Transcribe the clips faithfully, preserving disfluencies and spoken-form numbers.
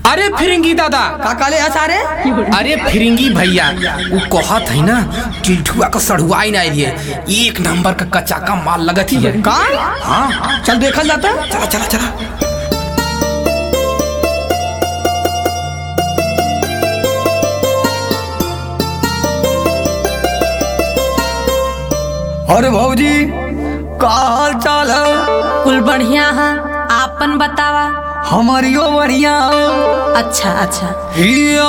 अरे फिरंगी दादा का काले हसारे अरे फिरंगी भैया वो कहत है ना टिल्ठुआ का सड़ुआई ना लिए एक नंबर का कच्चा का माल लगत ही है का हाँ चल देखा जाता चला चला चला। अरे भौजी का हाल चाल है? कुल बढ़िया है, आपन बतावा। हमारियो बढ़िया। अच्छा अच्छा। हिया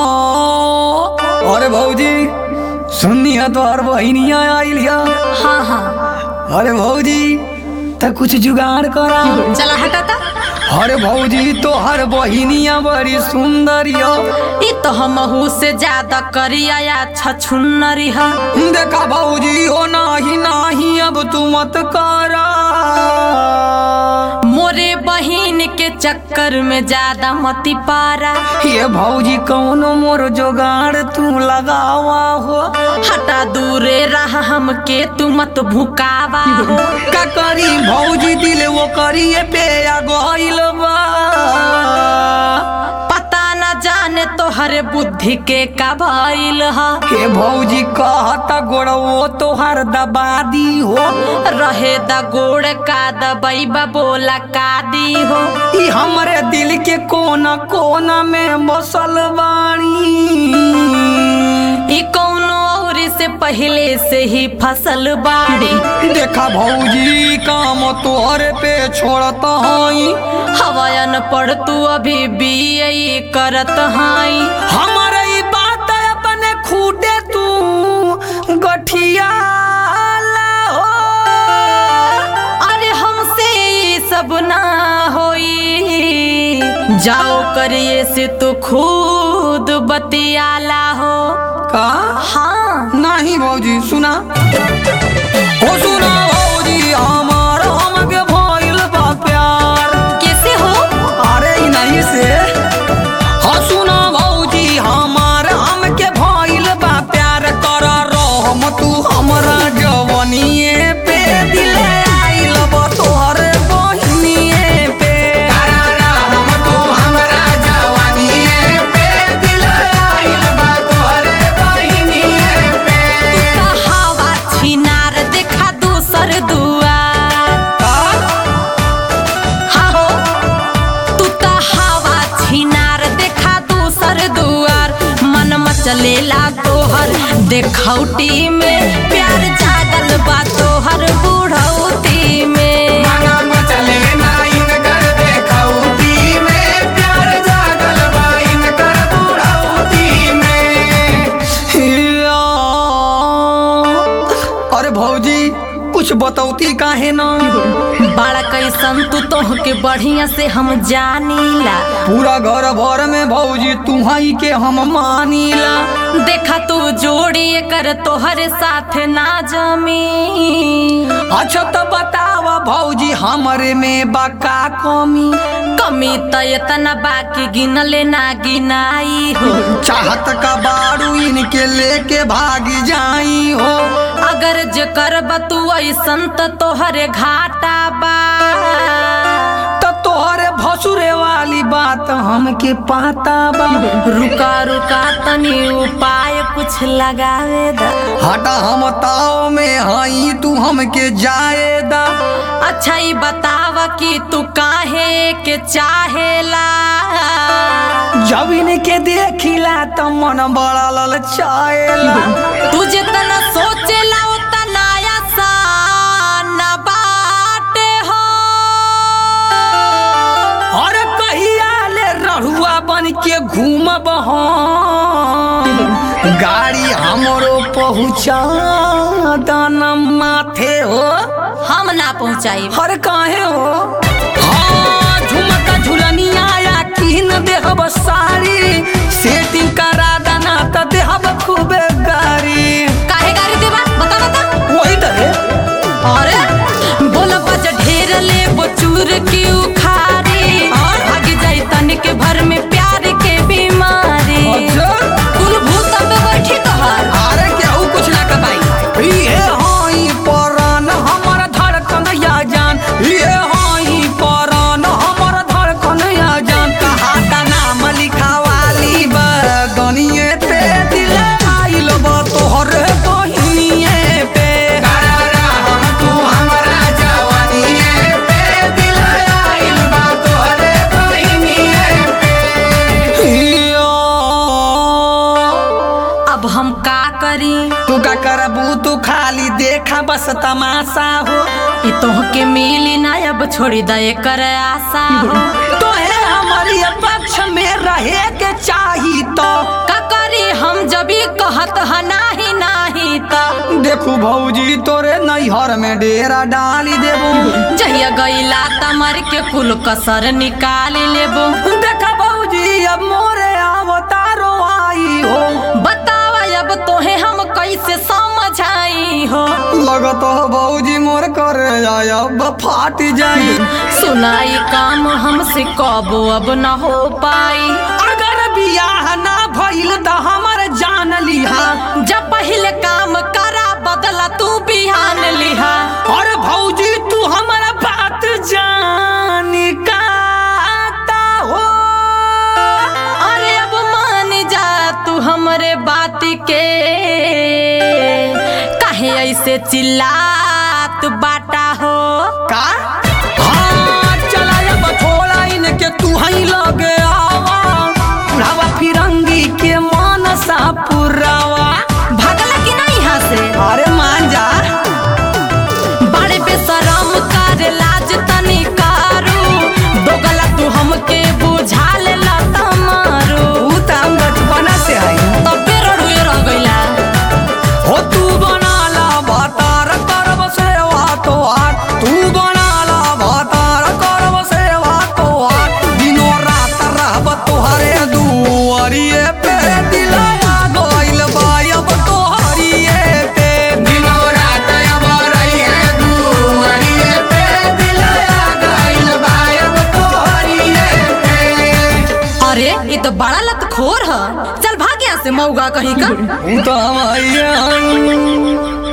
अरे भौजी सुनिया तो हर बहनिया आई लिया। हाँ हाँ। अरे भौजी तो कुछ जुगाड़ करा। चला हटाता। अरे भौजी तो हर बहनिया बड़ी सुंदरिया। ई तो हमहू से ज्यादा करिया या छछुन्नरी है। देखा भौजी हो नाही नाही अब तू मत करा। मोरे बहिन के चक्कर में ज्यादा मती पारा। ये भौजी कौनो मोर जोगाड़ तू लगावा हो। हटा दूरे रहा हमके तू मत भुकावा हो। का करी भौजी दिल वो करिए पे आ गइल बा। पता न जाने तो हर बुद्धि के का भइल हा। हे भौजी कहता गोड़वो तो हर दबा दी हो। रहे द गोड़ का दबईबा बोला का दी हो। ई हमरे दिल के कोना कोना में बसल बाणी। ई कौनो और से पहले से ही फसल बाड़ी। देखा भौजी काम तोहरे पे छोड़ता हई। हवायन पढ़ तू अभी भी यही करत हाई। हमारे ई बात अपने खूटे तू गठिया हो। अरे हमसे सब ना होई। जाओ करिए से तो खुद बतियाला हो। का हाँ नहीं भौजी सुना हो सुना भौजी हमार हमके भइल बा प्यार। कैसे हो? अरे ई नहीं से हो सुना भौजी हमार हमके भइल बा प्यार। कर रहम तू हमरा जवनिए पे दिल आइल बा तोहर बहिनिए पे। कर रहम तू हमरा जवनिए पे दिल आइल बा तोहर बहिनिए पे। हवा छिनार देखा दूसर दुआर। हाँ हो तू तो हवा छिनार देखा दूसर दुआर। मन मचलेला तोहर देखौटी में। प्यार जागल बा तोहर बुढ़ौती में। मन मचले ना इनकर देखौती में। प्यार जागल बा इनकर बुढ़ौती में। हिया अरे भौजी कुछ बतौती काहे ना। बड़ा कैसन तू तोहके बढ़िया से हम जानीला। पूरा घर भर में भौजी तुम्हारी के हम मानीला। देखा तू जोड़ी कर तोहरे साथ ना जमी। अच्छा तो बतावा भौजी हमरे में बाका कमी। कमी तो इतना बाकी गिनले ना गिनाई हो। चाहत का बारू इनके लेके भागी जाई हो। अगर जे करब तू ऐसन तो तोहरे घाटा बा। तो तोहरे भसुरे वाली बात हमके पाता बा। रुका रुका तनी उपाय कुछ लगावे दा। हटा हम ताव में हई तू हमके जाए दा। अच्छा ही बतावा कि तू काहे के चाहेला। जब इनके देखिला तो मन बड़ा ललचाएला। तू जितना सोचेला उतना आसान बाटे हो। और कहिया ले रहुआ बन के घूमब हम। गाड़ी हमरो पहुँचा दाना माथे हो। हम ना पहुँचाई। हर काहे हो हाँ झुमका झुलनिया या किन देहब साड़ी। सेटिंग करा दाना त देहब खूबे गाड़ी। काहे गाड़ी देबा बता बता। वही दे अरे बोल बज ढेर ले बचूर की उखारी। भाग जाई तन के भर में प्यार के बीमारी। कुल भूत पे बैठी तोहार। अरे केहू कुछ ना कबाई। ये हाई परान हमर धड़कन या जान। ये हाई देखा बस तमाशा हो। ई तोहके मिली ना अब छोड़ी दे कर आशा हो। तो है हमारी पक्ष में रहे के चाही तो का करी हम जबी कहत ह नाही नाही तो देखू भौजी तोरे नैहर में डेरा डाली देबो। जहिया गईला तमर के कुल कसर निकाल लेबो। देखा भौजी अब मोरे अवतारो आई हो। बतावा अब तोहे हम कैसे समझाई हो। लगत हो भौजी मोर करे अब फाट जाई। सुनाई काम हमसे कबो अब न हो पाई। अगर बियाह ना भइल त हमर जान लिहा। जब पहले काम करा बदला तू बिहान लिहा। और भौजी तू हमारा बात जानी काता हो। अरे अब मान जा तू हमरे बात के काहे ऐसे चिल्लात बाटा हो। का हाँ चला अब थोड़ा इनके तू ही लगे आवा। पुरावा फिरंगी के मानसा पुरावा। भागला कि नहीं यहाँ से। अरे मान जा बड़े बेशरम कर लाज तनी कारू। दोगला तू हमके बुझा लेला तमारू। तू त हम बचपना से आई तब रड़ुए रह गईला। हो तू बनाला भतार करब सेवा तोहार। तू बनाला भतार करब सेवा तोहार। दिनो रात रहब तोहरे दुआरिये पे। दिलवा गइल बायब तोहरिये पे। दिनो रात अब रहिए दुआरिये पे। दिलवा गइल बायब तोहरिये पे। अरे ये तो बड़ा लतखोर है। चल भाग यहाँ से मऊगा कहीं का। तू तो हम आइए